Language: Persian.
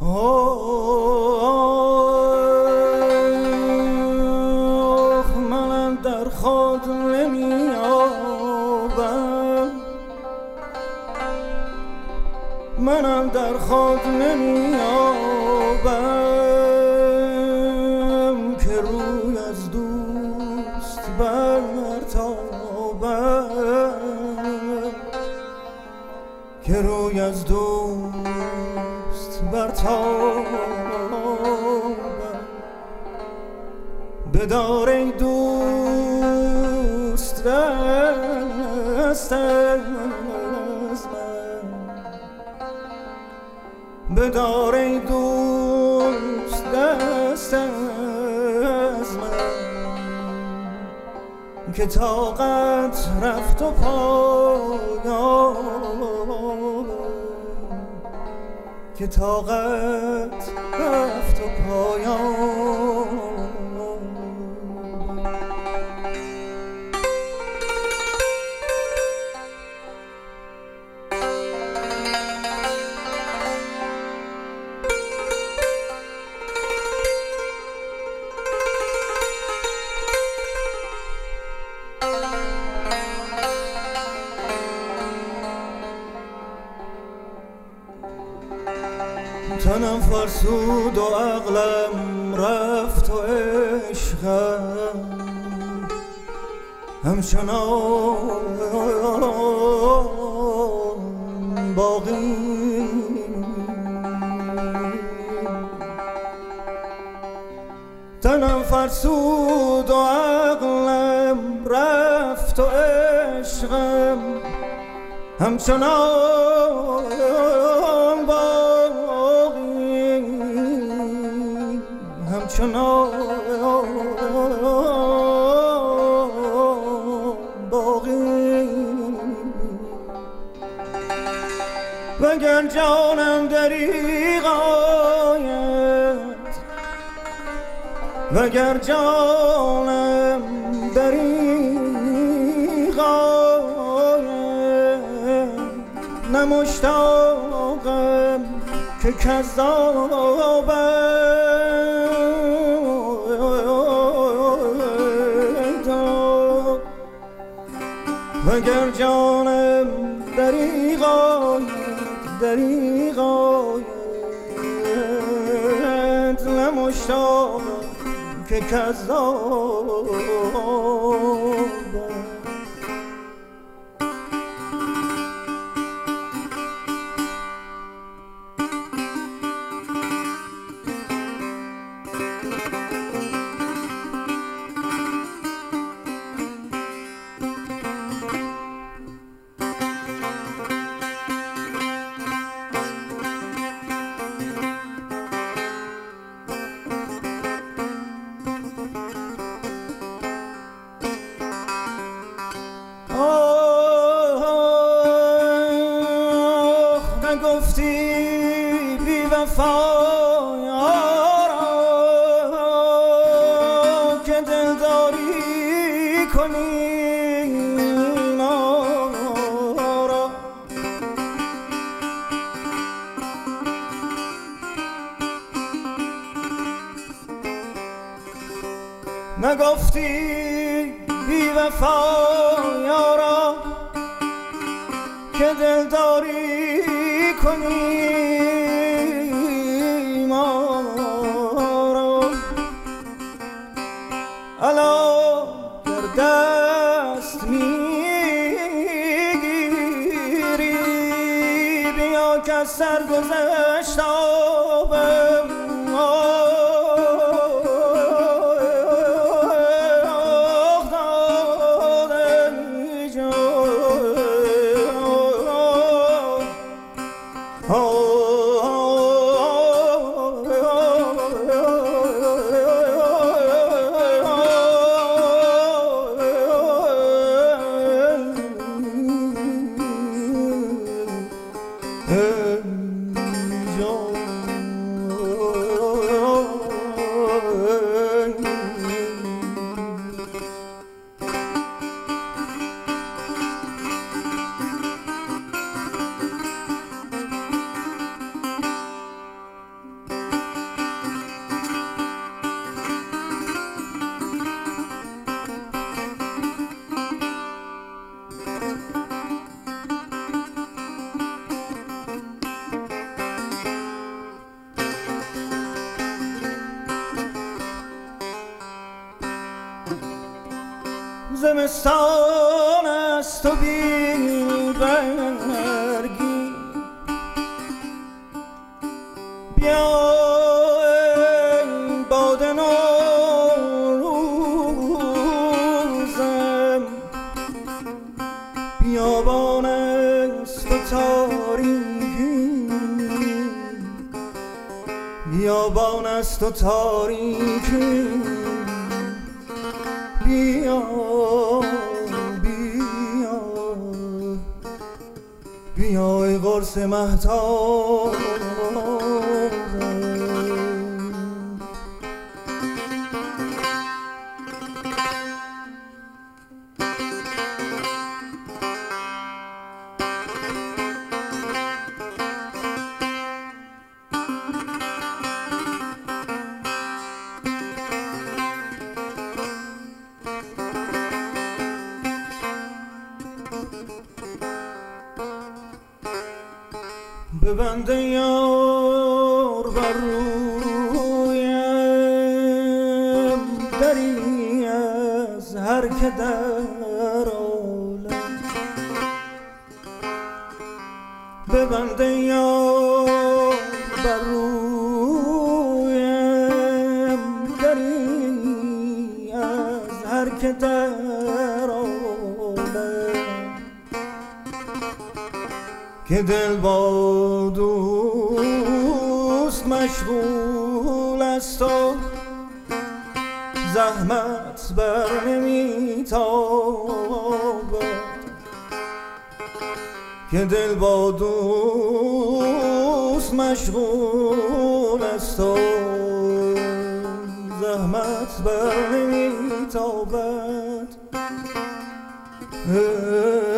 منم در خود نمیابم، منم در خود نمیابم که روی از دوست برتابم، که روی از دوست برتابم. بدار ای دوست دست از من، بدار ای دوست دست از من، که طاقت رفت و پایان، که طاقت رفت و پایان. تنم فرسود و عقلم رفت و عشقم همچنان باقی. تنم فرسود و عقلم رفت و عشقم همچنان باقی، همچنان باقی. وگر جانم دریغ آید، وگر جانم دریغ آید، نه مشتاقم که کذابم، وگر جانم دریغ آید، دریغ آید، نه مشتاقم که کذابم. گفتی بی وفا یارا که دلداری کنی ما را، نگفتی بی وفا یارا که دلداری کنی ما را. الا در دست میگیری بیا که از سرگذشت آبم، زمستان است و بی برگی بیا ای باد نوروزم بیابان است و تاریکی بیابان است و تاریکی بیا بیا بیا ای قرص مهتاب ببنده یار بر رویم دری از هر که در عالم ببنده یار بر رویم دری از هر که در عالم که دل با دوست مشغول است و زحمت بر نمیتابد که دل با دوست مشغول است و زحمت بر نمیتابد